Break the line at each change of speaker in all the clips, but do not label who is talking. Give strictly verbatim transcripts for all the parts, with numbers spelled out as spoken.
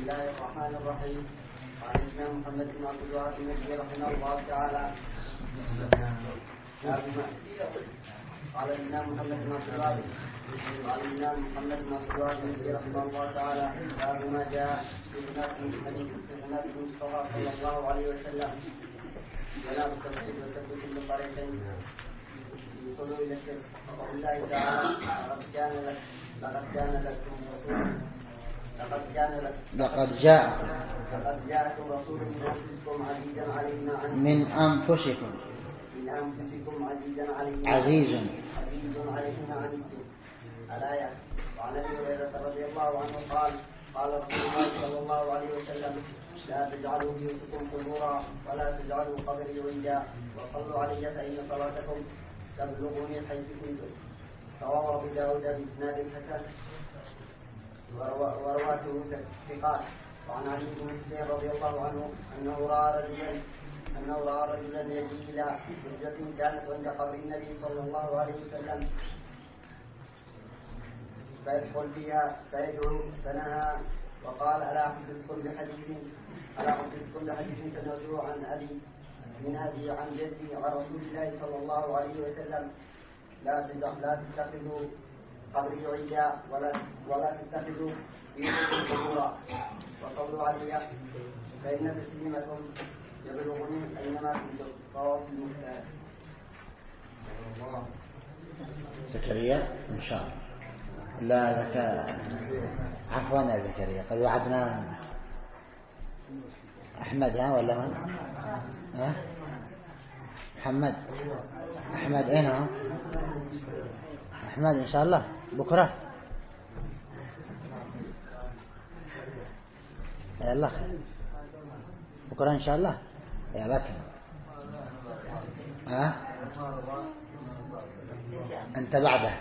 الله الرحمن الرحيم. قال الإمام محمد بن عبد الوهاب النجدي رحمه الله تعالى قال الإمام محمد بن عبد الوهاب قال الإمام محمد بن عبد الوهاب النجدي رحمه الله تعالى باب ما جاء في حديث حماد المصطفى صلى الله عليه وسلم ولا بالتوحيد والتثبيت بالطريقين يوصلوا إلى الشرك. وقول الله تعالى لقد كان لك لقد كان لكم رسول لقد كان لك
لقد جاء
لقد جاءكم رسول من أنفسكم عزيزا علينا عنكم
من أنفسكم
من أنفسكم عزيزا علينا
عزيز
عزيز علينا عنكم الآية. وعن أبي هريرة رضي الله عنه قال قال رسول الله صلى الله عليه وسلم لا تجعلوا بيوتكم قبورا ولا تجعلوا قبري عيدا وصلوا علي فإن صلاتكم تبلغني حيث كنتم. رواه أبو داود بإسناد حسن ورواته ثقات. وعن علي بن حسين رضي الله عنه أنه رأى رجلا أنه رأى رجلا يجي إلى حجة كانت عند قبر النبي صلى الله عليه وسلم فيدخل فيها فيدعو فنهى وقال ألا أحدثكم بحديث ألا أحدثكم بحديث سمعته عن أبي من أبي عن جدي عن رسول الله صلى الله عليه وسلم لا لا تتخذوا قبري عيدا ولا ولا تتخذوا بيوتكم قبورا وصلوا علي فإن تسليمكم يبلغني أينما كنتم. رواه المختار.
زكريا إن شاء الله. لا زكاة عفوا يا زكريا قد وعدنا أحمد ها ولا من ها محمد أحمد أين هو أحمد إن شاء الله بكرة يلا بكرة إن شاء الله يا لكن ها أنت بعده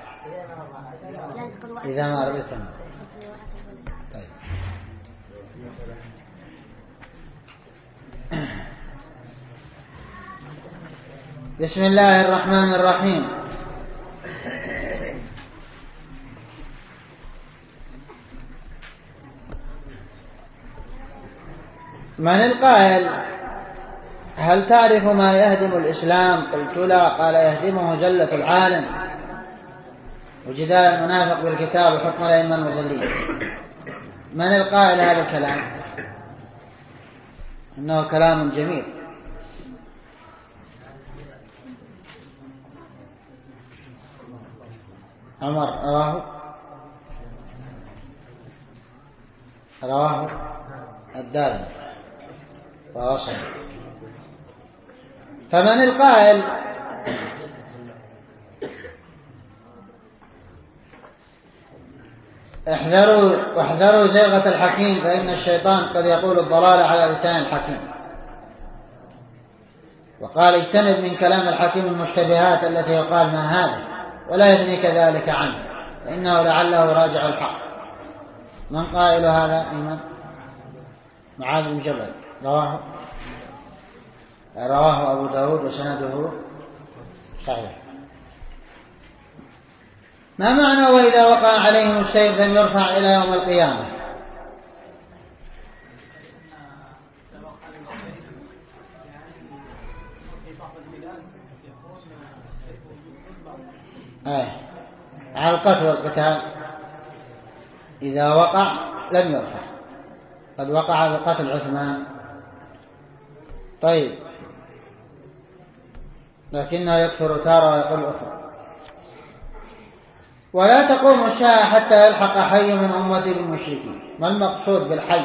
إذا ما رضيت. طيب بسم الله الرحمن الرحيم. من القائل هل تعرف ما يهدم الإسلام؟ قلت لا. قال يهدمه زلة العالم وجدال المنافق بالكتاب وحكم الأئمة المضلين. من القائل هذا الكلام؟ إنه كلام جميل. عمر رواه رواه الدارمي ووصل. فمن القائل احذروا واحذروا زيغة الحكيم فإن الشيطان قد يقول الضلال على لسان الحكيم. وقال اجتنب من كلام الحكيم المشتبهات التي يقال ما هذا ولا يدنيك ذلك عنه فإنه لعله راجع الحق. من قائل هذا؟ أيمن معاذ بن جبل. رواه رواه أبو داود وسنده صحيح. ما معنى وإذا وقع عليهم السيف لم يرفع إلى يوم القيامة؟ آه. على القتل والقتال إذا وقع لم يرفع. قد وقع بقتل عثمان طيب لكنه يكفر تارة ويقول أخرى. ولا تقوم الساعة حتى يلحق حي من أمتي بالمشركين. ما المقصود بالحي؟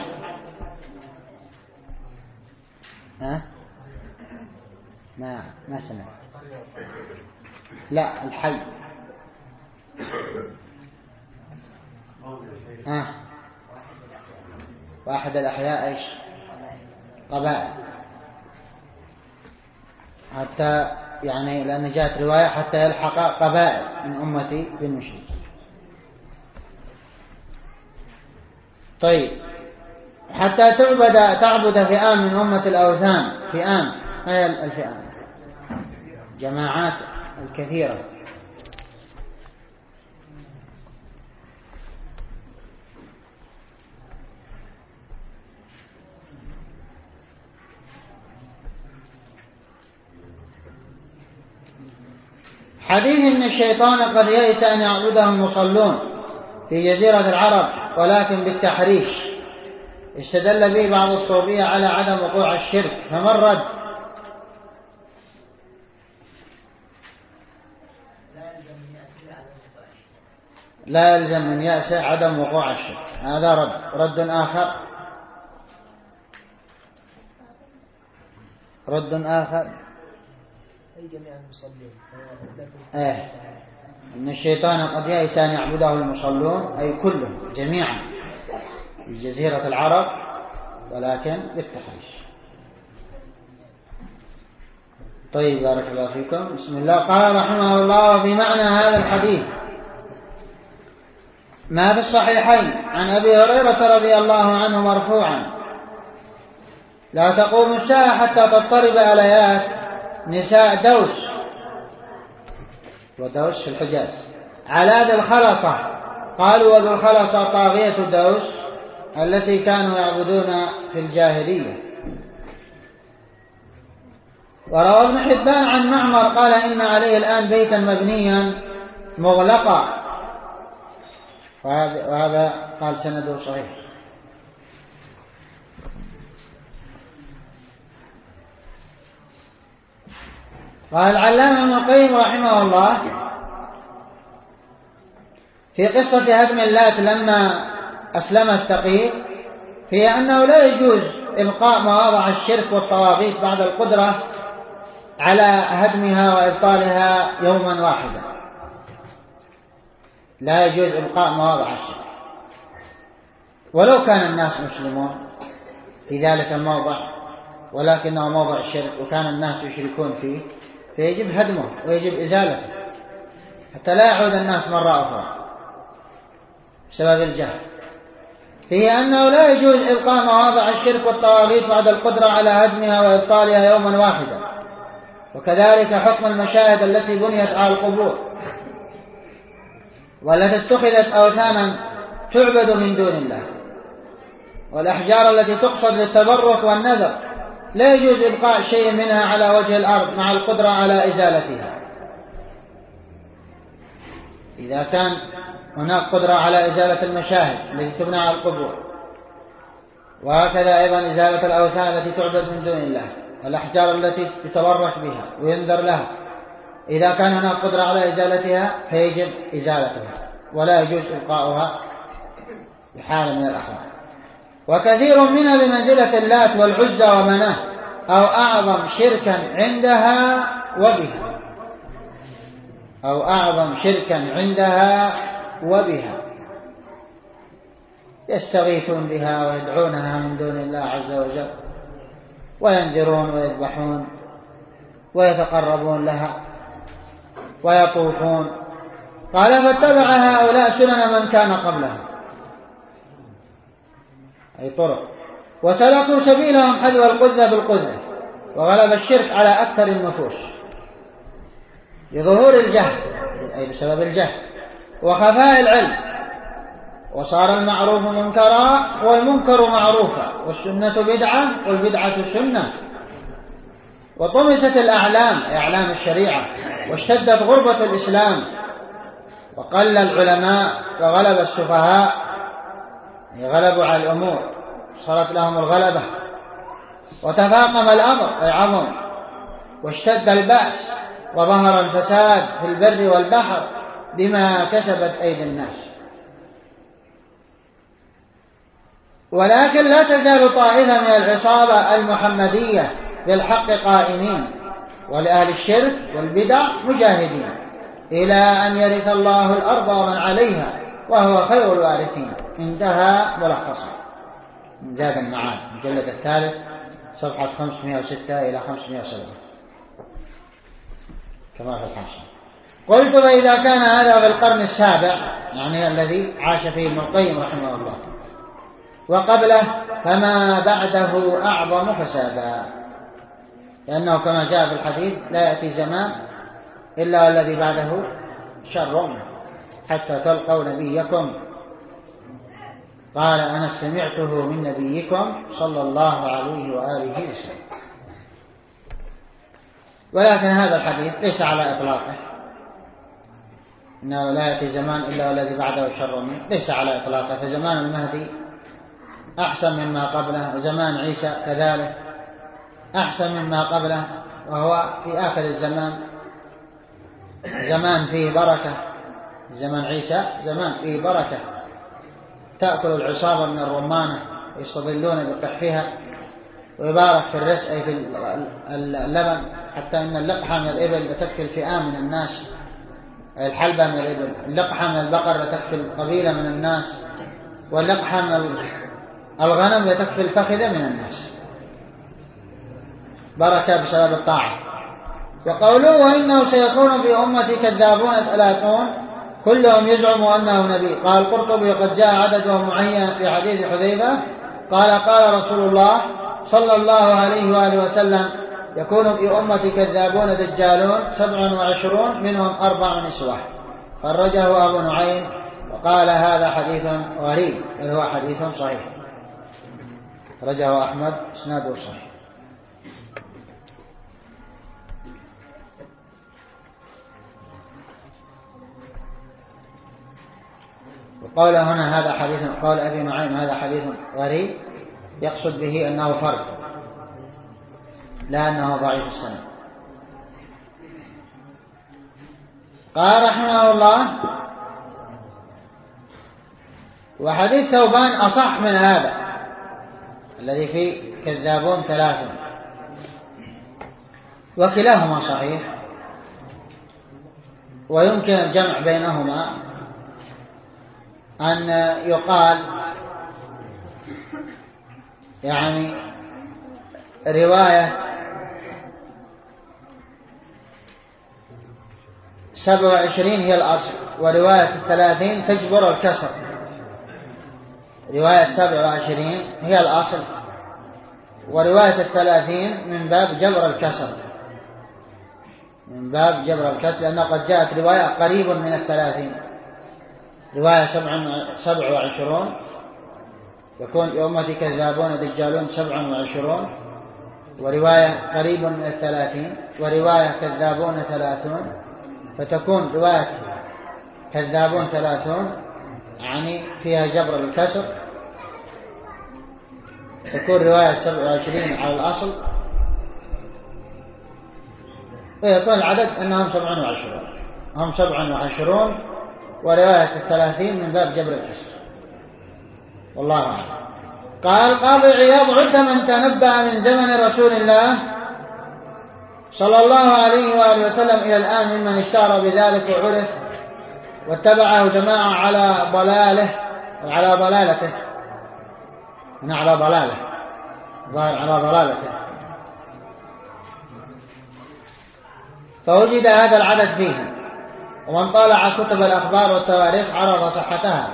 ها؟ ما ما سمعت. لا الحي ها واحد الأحياء إيش؟ قبائل. حتى يعني لأن جاءت رواية حتى يلحق قبائل من أمتي بالمشركين. طيب حتى تعبد تعبد فئام من أمة الأوثان. فئام هي الفئام جماعات الكثيرة. حديث إن الشيطان قد يئس أن يعبده المصلون في جزيرة العرب ولكن بالتحريش، استدل به بعض الصوفية على عدم وقوع الشرك، فما الرد؟ لا يلزم من يأسه عدم وقوع الشرك، هذا رد. رد آخر رد آخر
أي جميع المصلين
إيه إن الشيطان قد يئس أن يعبده المصلون أي كلهم جميعا في جزيرة العرب ولكن بالتحريش. طيب بارك الله فيكم. بسم الله. قال رحمه الله: وفي معنى هذا الحديث ما في الصحيحين عن أبي هريرة رضي الله عنه مرفوعا: لا تقوم الساعة حتى تضطرب آليات نساء دوس، ودوس في الحجاز، على ذي الخلصة. قالوا وذو الخلصة طاغية دوس التي كانوا يعبدون في الجاهلية. وروى ابن حبان عن معمر قال: إن عليه الآن بيتا مبنيا مغلقا، وهذا قال سنده صحيح. قال العلامة ابن القيم رحمه الله في قصة هدم اللات لما أسلم الثقيف في أنه لا يجوز إبقاء مواضع الشرك والطواغيت بعد القدرة على هدمها وإبطالها يوما واحدا. لا يجوز إبقاء مواضع الشرك ولو كان الناس مسلمون في ذلك الموضع، ولكنه موضع الشرك وكان الناس يشركون فيه، فيجب هدمه ويجب إزالته حتى لا يعود الناس مرة أخرى بسبب الجهل. فيه أنه لا يجوز إبقاء مواضع الشرك والطواغيت بعد القدرة على هدمها وإبطالها يوما واحدا. وكذلك حكم المشاهد التي بنيت على القبور والتي اتخذت أوثانا تعبد من دون الله، والأحجار التي تقصد للتبرك والنذر، لا يجوز إبقاء شيء منها على وجه الأرض مع القدرة على إزالتها. إذا كان هناك قدرة على إزالة المشاهد التي تبنى على القبور، وهكذا أيضا إزالة الأوثان التي تعبد من دون الله، والأحجار التي يتبرك بها وينذر لها، إذا كان هناك قدرة على إزالتها فيجب إزالتها ولا يجوز إبقاؤها بحال من الأحوال. وكثير منها بمنزلة اللات والعزى ومناه أو أعظم شركا عندها وبها أو أعظم شركا عندها وبها يستغيثون بها ويدعونها من دون الله عز وجل، وينذرون ويذبحون ويتقربون لها ويطوفون. قال: فاتبع هؤلاء سنن من كان قبلهم، أي طرق، وسلكوا سبيلهم حذو القذة بالقذة، وغلب الشرك على أكثر النفوس لظهور الجهل، أي بسبب الجهل وخفاء العلم، وصار المعروف منكرا والمنكر معروفا، والسنة بدعة والبدعة سنة، وطمست الأعلام أعلام الشريعة، واشتدت غربة الإسلام، وقل العلماء وغلب السفهاء، غلبوا على الأمور صارت لهم الغلبة، وتفاقم الأمر أي عظم، واشتد البأس، وظهر الفساد في البر والبحر بما كسبت أيدي الناس. ولكن لا تزال طائفة من العصابة المحمدية بالحق قائمين، ولأهل الشرك والبدع مجاهدين، إلى أن يرث الله الأرض ومن عليها وهو خير الوارثين. انتهى ملخصا من زاد المعاد المجلد الثالث صفحة خمسمائة وستة إلى خمسمائة وسبعة كما في الحاشية. قلت: فإذا كان هذا في القرن السابع، يعني الذي عاش فيه ابن القيم رحمه الله، وقبله، فما بعده أعظم فسادا، لأنه كما جاء في الحديث: لا يأتي زمان إلا والذي بعده شر حتى تلقوا نبيكم. قال: أنا سمعته من نبيكم صلى الله عليه وآله وسلم. ولكن هذا الحديث ليس على إطلاقه، إنه لا يأتي زمان إلا والذي بعده شر منه، ليس على إطلاقه. فزمان المهدي أحسن مما قبله، وزمان عيسى كذلك أحسن مما قبله، وهو في آخر الزمان زمان فيه بركة. زمان عيسى زمان فيه بركة، تأكل العصابة من الرمانة يستظلون بقحفها، ويبارك في الرزق أي في اللبن، حتى إن اللقحة من الإبل لتكفي فئام من الناس، أي الحلبة من الإبل. اللقحة من البقر لتكفي قبيلة من الناس، واللقحة من الغنم لتكفي الفخذة من الناس، بركة بسبب الطاعة. وقوله وإنه سيكون في أمتي كذابون ثلاثون كلهم يزعم أنه نبي. قال القرطبي وقد جاء عددهم معين في حديث حذيفة قال قال رسول الله صلى الله عليه وآله وسلم يكون في أمتي كذابون دجالون سبع وعشرون منهم أربع نسوة. خرجه أبو نعيم وقال هذا حديث غريب، بل هو حديث صحيح. خرجه أحمد إسناده صحيح. وقال هنا هذا حديث، قال أبي نعيم هذا حديث غريب، يقصد به أنه فرد لا أنه ضعيف السند. قال رحمه الله وحديث ثوبان أصح من هذا الذي فيه كذابون ثلاثة، وكلاهما صحيح، ويمكن الجمع بينهما أن يقال يعني رواية سبع وعشرين هي الأصل، ورواية الثلاثين تجبر الكسر. رواية سبع وعشرين هي الأصل، ورواية الثلاثين من باب جبر الكسر، من باب جبر الكسر، لأنه قد جاءت رواية قريب من الثلاثين، رواية سبع وعشرون يكون في أمتي كذابون دجالون سبع وعشرون، ورواية قريب من الثلاثين، ورواية كذابون ثلاثون، فتكون رواية كذابون ثلاثون يعني فيها جبر الكسر، تكون رواية سبع وعشرين على الأصل، ويكون العدد أنهم سبع وعشرون، هم سبع وعشرون، ورواية الثلاثين من باب جبر الكسر، والله أعلم. قال قاضي عياض عد من تنبأ من زمن رسول الله صلى الله عليه وآله وسلم إلى الآن ممن اشتهر بذلك وعرف واتبعه جماعة على ضلاله وعلى ضلالته، هنا على ضلاله ظاهر على ضلالته، فوجد هذا العدد فيه. ومن طالع كتب الأخبار والتواريخ عرف صحتها،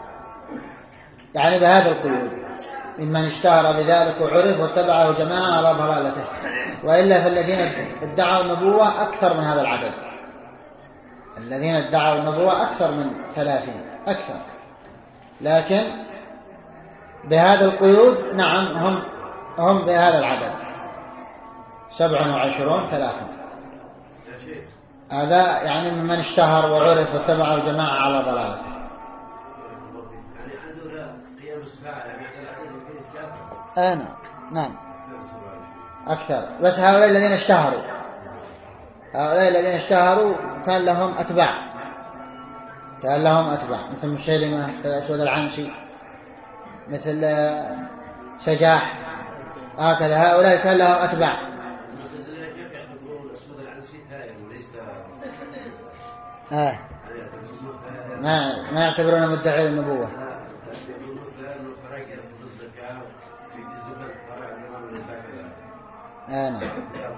يعني بهذا القيود ممن اشتهر بذلك وعرف واتبعه جماعة على ضلالته، وإلا فالذين ادعوا النبوة أكثر من هذا العدد، الذين ادعوا النبوة أكثر من ثلاثين أكثر، لكن بهذا القيود نعم هم هم بهذا العدد سبع وعشرون ثلاثين. هذا يعني ممن اشتهر وعرف واتبعه جماعة على ضلالته. أنا نعم أكثر، بس هؤلاء الذين اشتهروا، هؤلاء الذين اشتهروا كان لهم أتباع، كان لهم أتباع مثل مسيلمة الأسود العنسي، مثل سجاح، هكذا هؤلاء كان لهم أتباع. آه. ما ما يعتبرون مدعي النبوة. آه نعم.